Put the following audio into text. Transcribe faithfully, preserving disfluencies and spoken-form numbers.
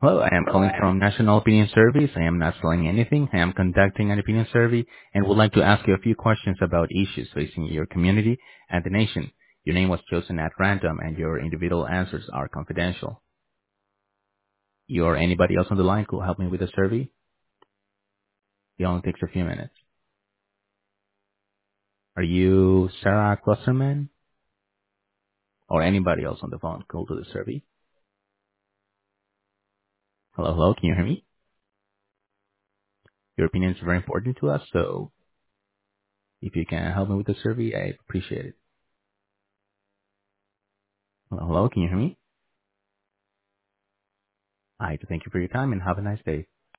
Hello, I am calling from National Opinion Surveys. I am not selling anything. I am conducting an opinion survey and would like to ask you a few questions about issues facing your community and the nation. Your name was chosen at random and your individual answers are confidential. You or anybody else on the line could help me with the survey. It only takes a few minutes. Are you Sarah Clusterman or anybody else on the phone could do the survey? Hello, hello, can you hear me? Your opinion is very important to us, so if you can help me with the survey, I appreciate it. Hello, hello, can you hear me? All right, thank you for your time and have a nice day.